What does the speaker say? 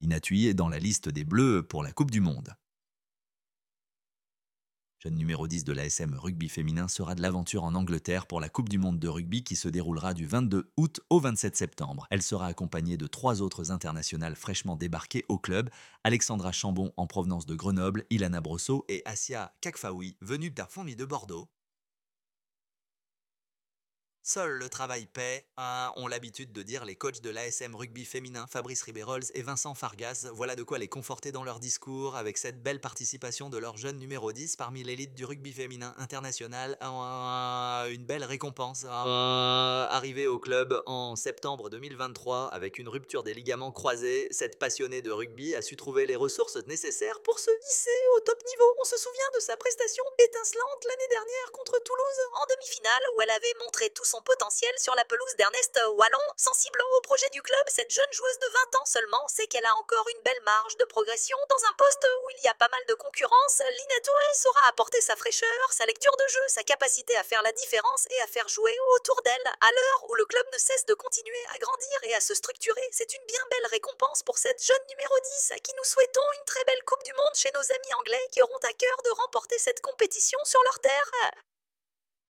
Inatui dans la liste des Bleus pour la Coupe du Monde. Jeune numéro 10 de l'ASM rugby féminin sera de l'aventure en Angleterre pour la Coupe du Monde de rugby qui se déroulera du 22 août au 27 septembre. Elle sera accompagnée de 3 autres internationales fraîchement débarquées au club, Alexandra Chambon en provenance de Grenoble, Ilana Brosso et Assia Kakfaoui, venue d'Arfondy de Bordeaux. Seul le travail paie, ont l'habitude de dire les coachs de l'ASM rugby féminin Fabrice Riberols et Vincent Fargas. Voilà de quoi les conforter dans leur discours avec cette belle participation de leur jeune numéro 10 parmi l'élite du rugby féminin international. Une belle récompense. Arrivée au club en septembre 2023 avec une rupture des ligaments croisés, cette passionnée de rugby a su trouver les ressources nécessaires pour se hisser au top niveau. On se souvient de sa prestation étincelante l'année dernière contre Toulouse En demi-finale, où elle avait montré tout son potentiel sur la pelouse d'Ernest Wallon. Sensible au projet du club, cette jeune joueuse de 20 ans seulement sait qu'elle a encore une belle marge de progression. Dans un poste où il y a pas mal de concurrence, Lina Touré saura apporter sa fraîcheur, sa lecture de jeu, sa capacité à faire la différence et à faire jouer autour d'elle. À l'heure où le club ne cesse de continuer à grandir et à se structurer, c'est une bien belle récompense pour cette jeune numéro 10 à qui nous souhaitons une très belle Coupe du Monde chez nos amis anglais qui auront à cœur de remporter cette compétition sur leur terre.